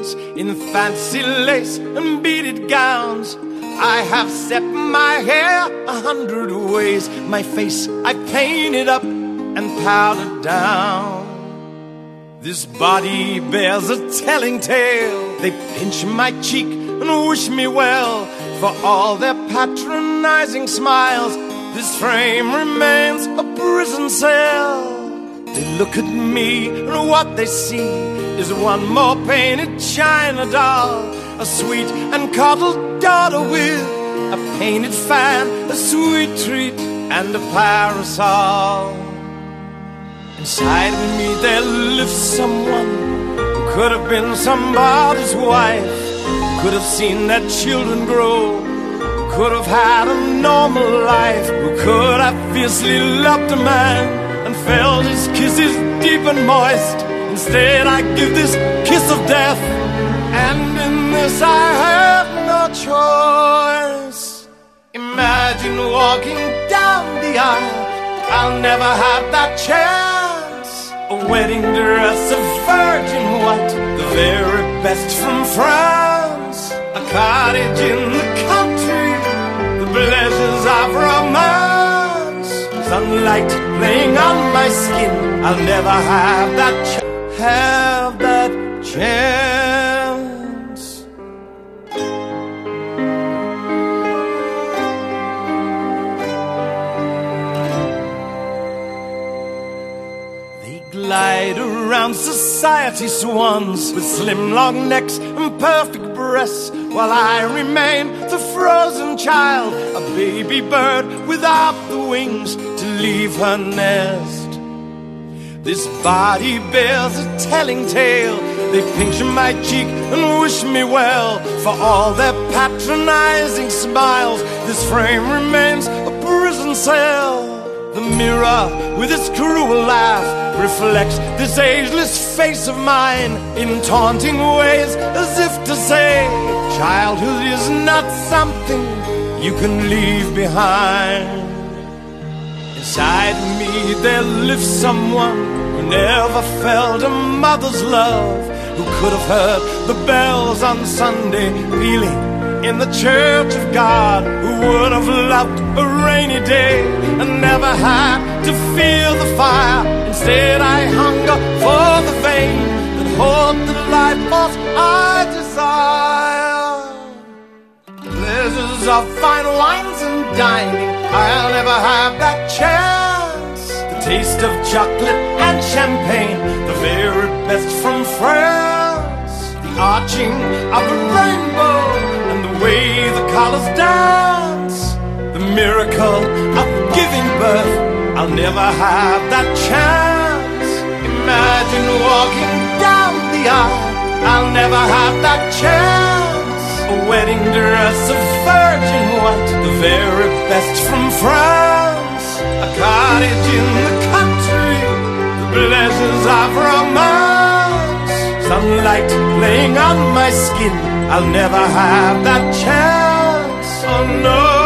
queens in fancy lace and beaded gowns. I have set my hair 100 ways. My face I painted up and powdered down. This body bears a telling tale. They pinch my cheek and wish me well. For all their patronizing smiles, this frame remains a prison cell. They look at me and what they see is one more painted china doll, a sweet and coddled daughter with a painted fan, a sweet treat and a parasol. Inside of me there lives someone who could have been somebody's wife, who could have seen their children grow, who could have had a normal life, who could have fiercely loved a man and felt his kisses deep and moist. Instead I give this kiss of death, and in this I have no choice. Imagine walking down the aisle, I'll never have that chance. A wedding dress of virgin white, the very best from France. A cottage in the country, the pleasures of romance. Sunlight playing on my skin, I'll never have that chance. They glide around society swans with slim long necks and perfect breasts, while I remain the frozen child, a baby bird without the wings to leave her nest. This body bears a telling tale. They pinch my cheek and wish me well. For all their patronizing smiles, this frame remains a prison cell. The mirror with its cruel laugh reflects this ageless face of mine in taunting ways, as if to say, childhood is not something you can leave behind. Inside me there lives someone who never felt a mother's love, who could have heard the bells on Sunday pealing in the church of God, who would have loved a rainy day and never had to feel the fire. Instead I hunger for the vein that holds the life force I desire. Pleasures of fine wines and dining, I'll never have that chance. The taste of chocolate and champagne, the very best from France. The arching of a rainbow and the way the colors dance. The miracle of giving birth, I'll never have that chance. Imagine walking down the aisle, I'll never have that chance. A wedding dress of virgin white, the very best from France. A cottage in the country, the pleasures of romance. Sunlight playing on my skin, I'll never have that chance. Oh no.